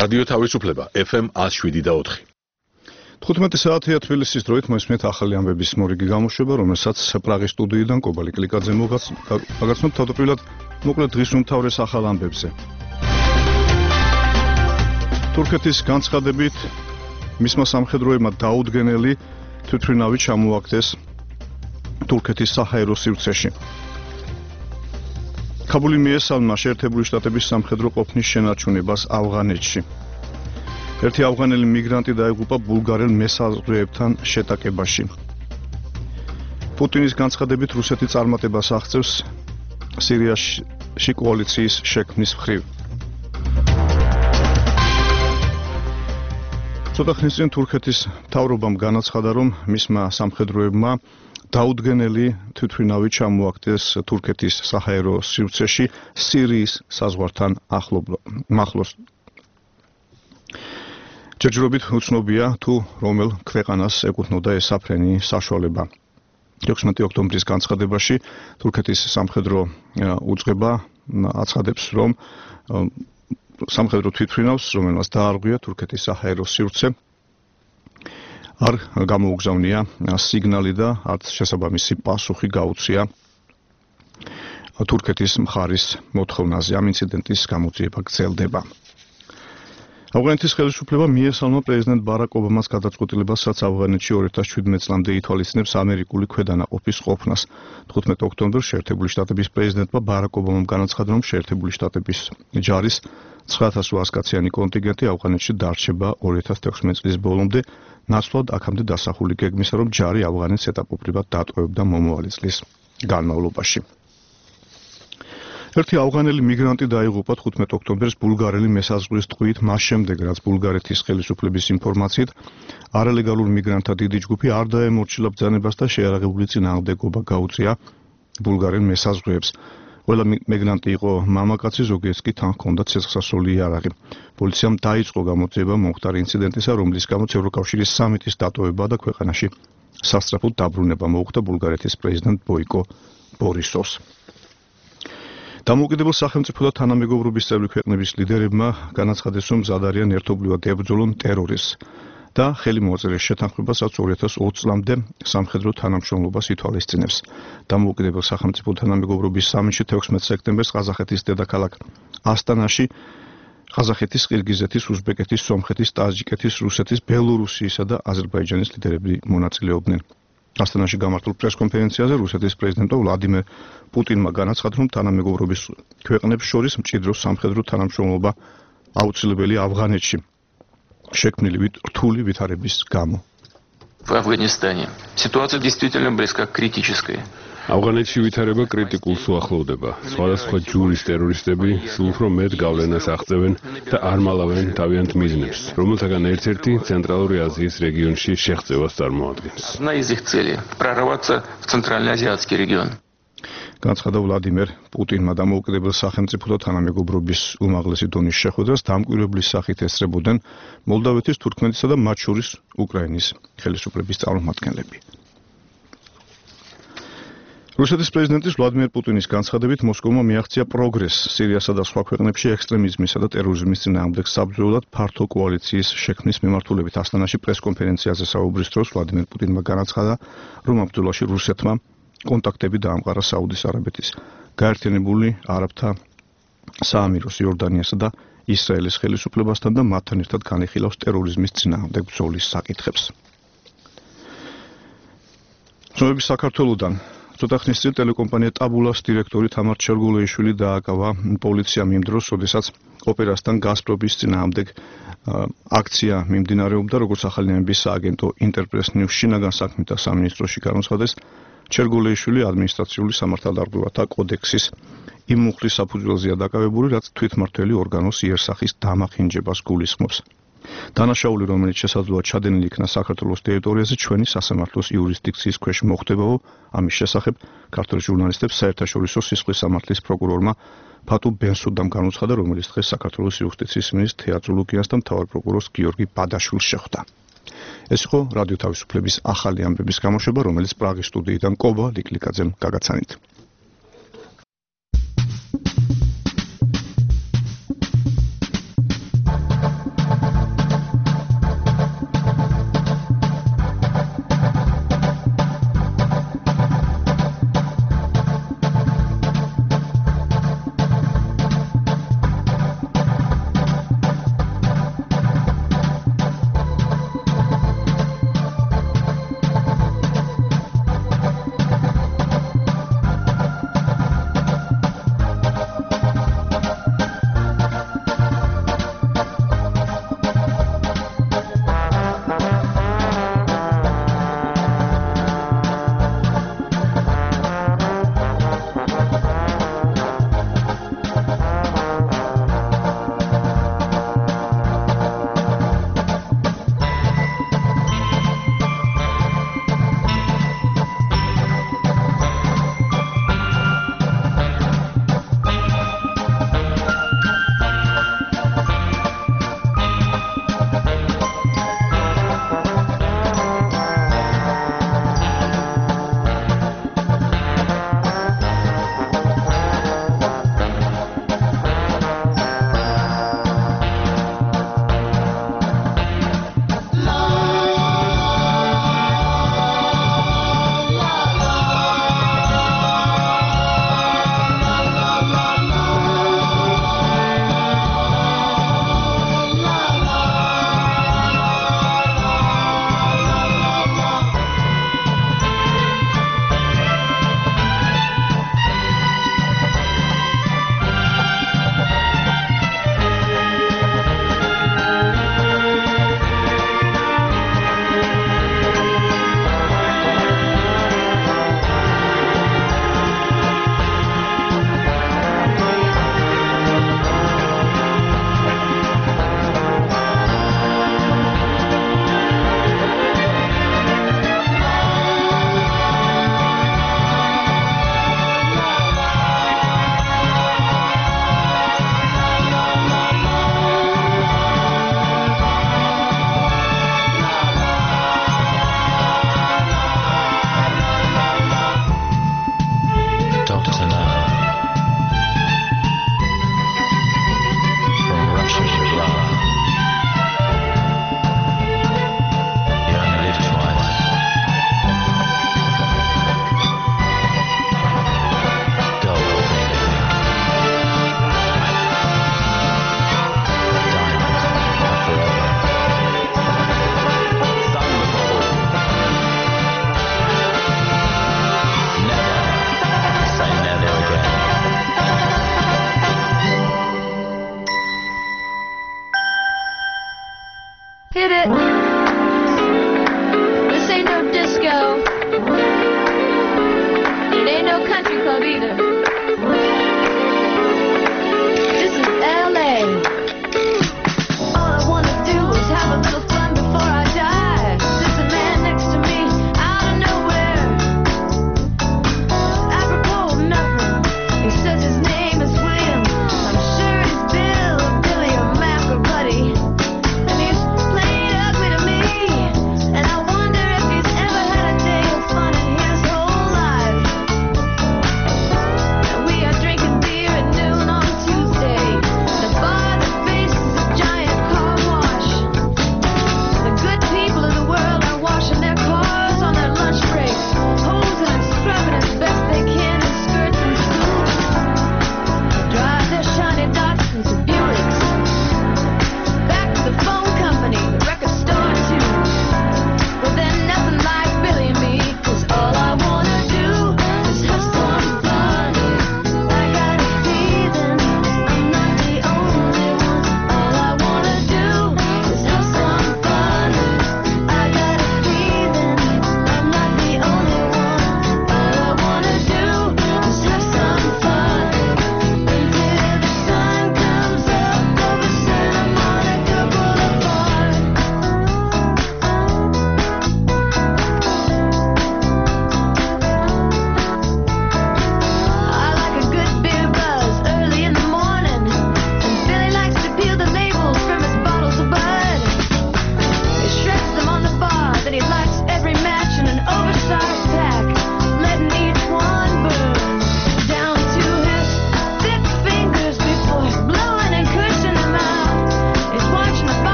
რადიო თავისუფლება FM 107.4. 15 საათია თბილისის დროით მოისმენთ ახალი ამბების მორიგი გამოშვება, რომელსაც პრაღის სტუდიიდან კობალი კლიკაძე მოგაცნობთ თავდაპირველად მოკლედ დღის უმთავრეს ახალ ამბებზე. თურქეთის განცხადებით მისმა სამხედროებმა დაუდგენელი თვითმფრინავი ჩამოაგდეს თურქეთის საჰაერო სივრცეში. ქაბული მიესალმა შეერთებული შტატების სამხედრო ყოფნის შენარჩუნებას ავღანეთში. ერთი ავღანელი მიგრანტი დაიღუპა ბულგარელ მესაზღვრეებთან შეტაკებაში. პუტინის განცხადებით რუსეთი წარმატებას აღწევს სირიაში კოალიციის შექმნის მხრივ. ცოტა ხნის წინ თურქეთის მთავრობამ განაცხადა, რომ მისმა სამხედროებმა დაუდგენელი თვითმფრინავი ჩამოაგდეს თურქეთის საჰაერო სივრცეში სირიის საზღვართან ახლოს. ჯერჯერობით უცნობია თუ რომელ ქვეყანას ეკუთვნოდა ეს საფრენი საშუალება. 16 ოქტომბრის განცხადებაში თურქეთის სამხედრო უწყება აცხადებს, რომ სამხედრო თვითმფრინავს, რომელმაც დაარღვია თურქეთის საჰაერო სივრცე, არ გამოუგზავნია სიგნალი და არც შესაბამისი პასუხი გაუწია თურქეთის მხარის მოთხოვნაზე. ამ ინციდენტის გამოძიება გრძელდება. ავღანეთის ხელისუფლება მიესალმა პრეზიდენტ ბარაკ ობამას გადაწყვეტილებას, რაც ავღანეთში 2017 წლამდე ითვალისწინებს ამერიკული ქვედანაყოფის ყოფნას. 15 ოქტომბერს შეერთებული შტატების პრეზიდენტმა ბარაკ ობამამ განაცხადა, რომ შეერთებული შტატების ჯარის 9,800 კაციანი კონტინგენტი ავღანეთში დარჩება 2016 წლის ბოლომდე, ნაცვლად აქამდე დასახული გეგმისა, რომ ჯარი ავღანეთს ეტაპობრივად დატოვებდა მომავალი წლის განმავლობაში. ერთი ავღანელი მიგრანტი დაიღუპა 15 ოქტომბერს ბულგარელი მესაზღვრის ტყვიით მას შემდეგ, რაც ბულგარეთის ხელისუფლების ინფორმაციით არალეგალურ მიგრანტთა დიდი ჯგუფი არ დაემორჩილა ბრძანებას და შეიარაღებული წინააღმდეგობა გაუწია ბულგარელ მესაზღვრეებს. ყველა მიგრანტი იყო მამაკაცი, ზოგიერთს კი თან ჰქონდა ცეცხლსასროლი იარაღი. პოლიციამ დაიწყო გამოძიება მომხდარი ინციდენტისა, რომლის გამოც ევროკავშირის სამიტის დატოვება და ქვეყანაში სასწრაფოდ დაბრუნება მოუხდა ბულგარეთის პრეზიდენტ ბოიკო ბორისოვს. დამოუკიდებელ სახელმწიფო და თანამეგობრობის წევრი ქვეყნების ლიდერებმა განაცხადეს, რომ მზად არიან ერთობლივად ებრძოლონ ტერორიზმს და ხელი მოაწერეს შეთანხმებას, რაც 2020 წლამდე სამხედრო თანამშრომლობას ითვალისწინებს. დამოუკიდებელ სახელმწიფო თანამეგობრობის სამიტში 16 სექტემბერს ყაზახეთის დედაქალაქ ასტანაში ყაზახეთის, ყირგიზეთის, უზბეკეთის, სომხეთის, ტაჯიკეთის, რუსეთის, ბელორუსიისა და აზერბაიჯანის ლიდერები მონაწილეობდნენ. ასტანაში გამართულ პრესკონფერენციაზე რუსეთის პრეზიდენტმა ვლადიმერ პუტინმა განაცხადა, რომ თანამეგობრობის ქვეყნებს შორის მჭიდრო სამხედრო თანამშრომლობა აუცილებელია ავღანეთში შექმნილი რთული ვითარების გამო. В Афганистане ситуация действительно близка к критической. ავღანეთში ვითარება კრიტიკულს უახლოვდება. სხვადასხვა ჯურის ტერორისტები სულ უფრო მეტ გავლენას აღწევენ და არ მალავენ თავიანთ მიზნებს, რომელთაგან ერთ-ერთი ცენტრალური აზიის რეგიონში შეღწევას წარმოადგენს. Одна из их целей прорваться в Центральноазиатский регион. განაცხადა ვლადიმერ პუტინმა. დამოუკიდებელ სახელმწიფო და თანამეგობრობის უმაღლესი დონის შეხვედრას დამკვირვებლის სახით ესწრებოდნენ მოლდავეთის, თურქმენეთისა და მათ შორის უკრაინის ხელისუფლების წარმომადგენლები. რუსეთის პრეზიდენტის ვლადიმერ პუტინის განცხადებით მოსკოვმა მიაღწია პროგრესს სირიასა და სხვა ქვეყნებში ექსტრემიზმისა და ტერორიზმის წინააღმდეგ საბრძოლოდ ფართო კოალიციის შექმნის მიმართულებით. ასტანაში პრესკონფერენციაზე საუბრის დროს ვლადიმერ პუტინმა განაცხადა, რომ ამ ბრძოლაში რუსეთმა კონტაქტები დაამყარა საუდის არაბეთის, გაერთიანებული არაბთა საამიროს, იორდანიასა და ისრაელის ხელისუფლებასთან და მათთან ერთად განიხილავს ტერორიზმის წინააღმდეგ ბრძოლის საკითხებს. ცნობები საქართველოდან. ცოტა ხნის წინ ტელეკომპანია ტაბულას დირექტორი თამარ ჩერგულეიშვილი დააკავა პოლიციამ იმ დროს, როდესაც ოპერასთან გასპრობის წინააღმდეგ აქცია მიმდინარეობდა, როგორც ახალი ნებების სააგენტო ინტერპრეს ნიუს შინაგან საქმეთა სამინისტროში განაცხადეს, ჩერგულეიშვილი ადმინისტრაციული სამართალდარღვევათა კოდექსის იმ მუხლის საფუძველზეა დაკავებული, რაც თვითმმართველი ორგანოს იერსახის დამახინჯებას გულისხმობს. დანაშაული, რომელიც შესაძლოა ჩადენილი იქნა საქართველოს ტერიტორიაზე, ჩვენი სასამართლოს იურისდიქციის ქვეშ მოხდებაო. ამის შესახებ ქართველ ჟურნალისტებს საერთაშორისო სისხლის სამართლის პროკურორმა ფატუ ბენსუდამ განუცხადა, რომელიც დღეს საქართველოს იუსტიციის მინისტრ თეატრულუკიანს და მთავარ პროკურორს გიორგი ბადაშვილს შეხვდა. ეს იყო რადიო თავისუფლების ახალი ამბების გამოშვება, რომელიც პრაღის სტუდიიდან კობა ლიკლიკაძემ გაგაცანით.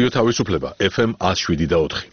რადიო თავისუფლება FM 107.4.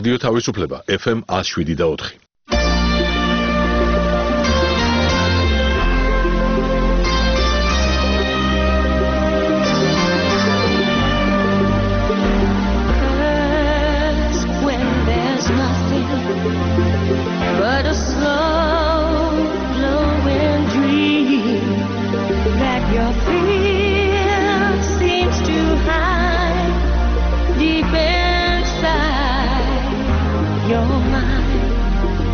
რადიო თავისუფლება FM 107.4. But a slow blowing dream that your fear seems to hide deep inside your mind.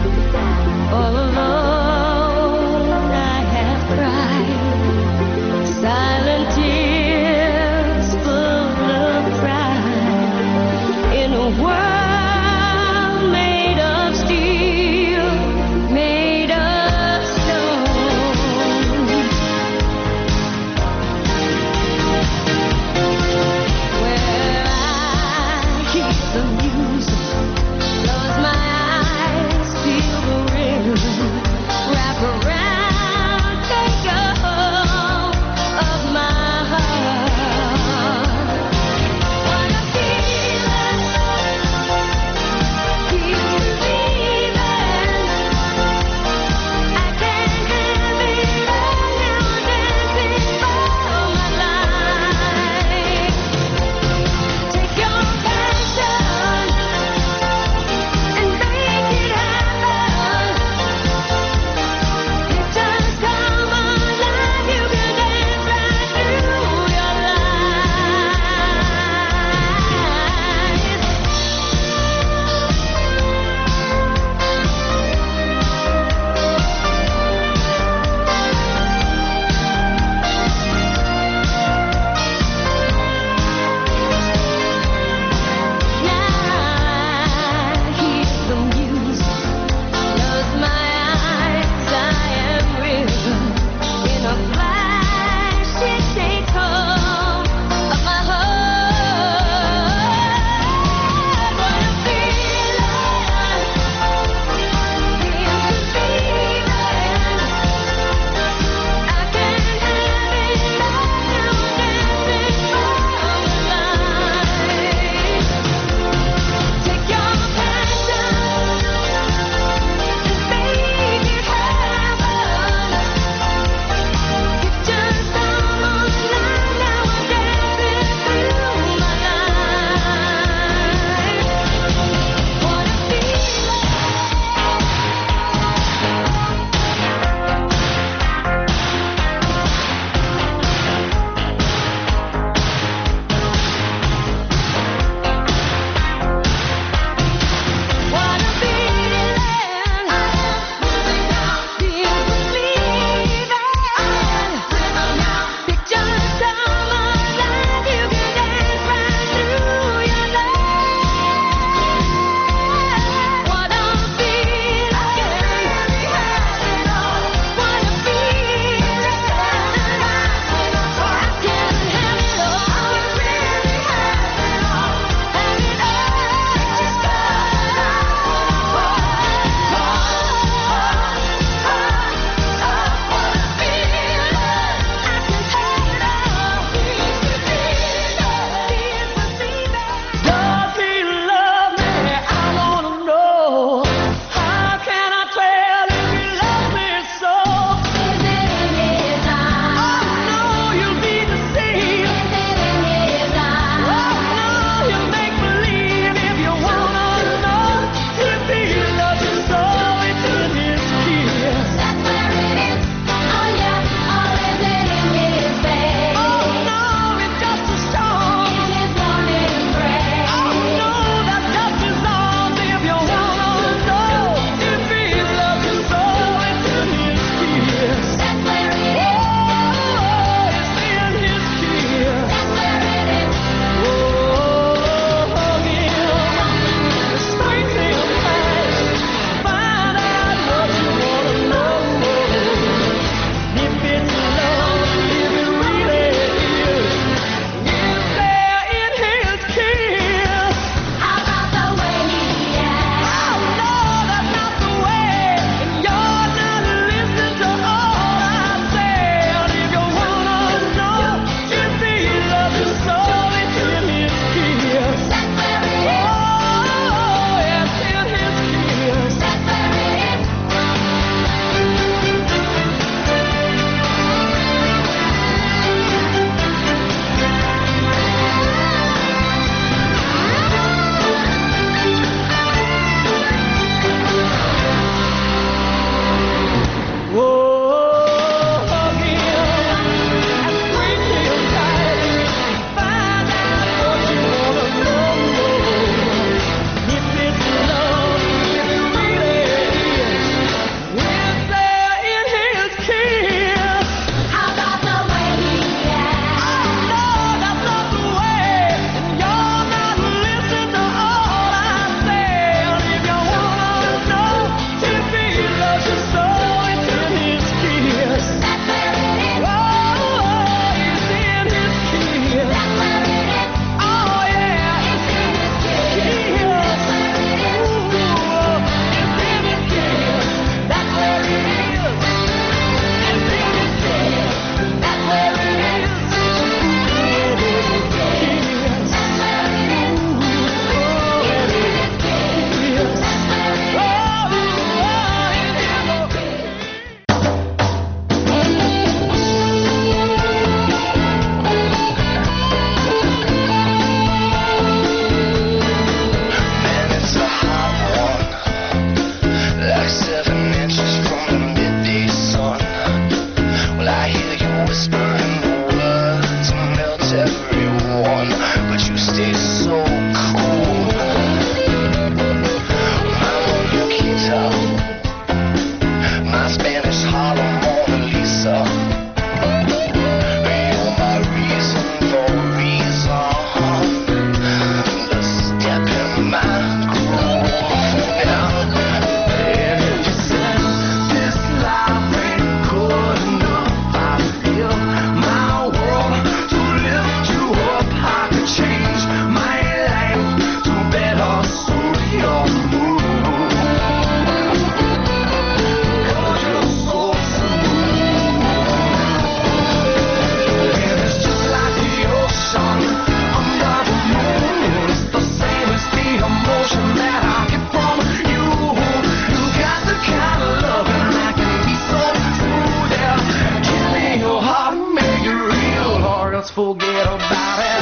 forget about it.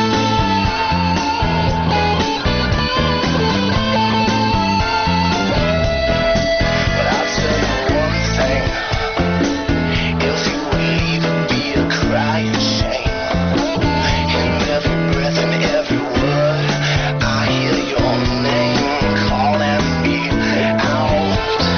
But I'll tell you one thing. If you leave, it'll be a crying shame. In every breath and every word, I hear your name calling me out.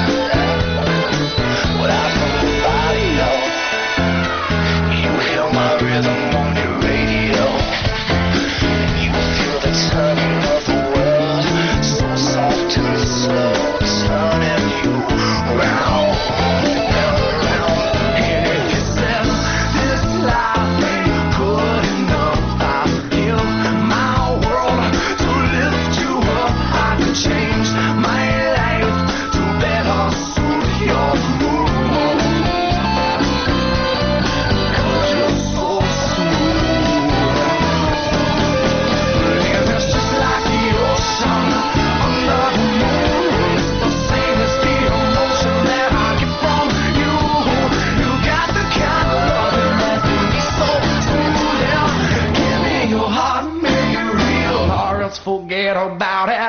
Without nobody else, you hear my rhythm on your radio. You feel the turning of the world, so soft and slow, turning you round and around. And if you said this life ain't good enough, I'd give my world to lift you up. I could change my life to better suit your mood. 'Cause you're so smooth. And it's just like the ocean under the moon. It's the same as the emotion that I get from you. You got the kind of loving that makes me so smooth. Yeah. Give me your heart, make it real, or else forget about it.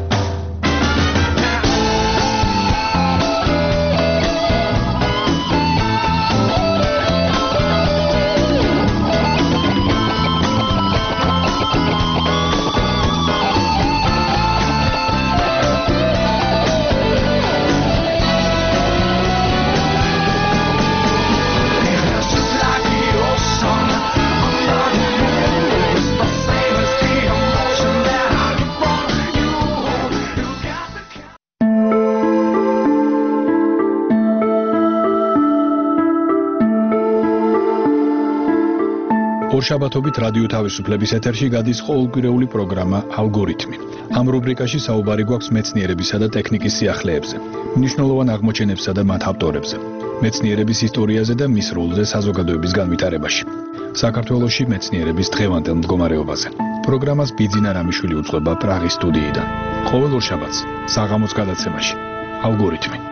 It's just like the ocean under the moon. It's the same as the emotion that I get from you. You got the ორშაბათობით რადიო თავისუფლების ეთერში გადის ყოველკვირეული პროგრამა ალგორითმი. ამ რუბრიკაში საუბარი გვაქვს მეცნიერებისა და ტექნიკის სიახლეებზე, მნიშვნელოვან აღმოჩენებსა და მათ ავტორებზე, მეცნიერების ისტორიაზე და მის როლზე საზოგადოების განვითარებაში. საქართველოში მეცნიერების დღევანდელ მდგომარეობაზე. პროგრამას ბიძინა რამიშვილი უძღვება პრაღის სტუდიიდან. ყოველ ორშაბათს საღამოს გადაცემაში ალგორითმი.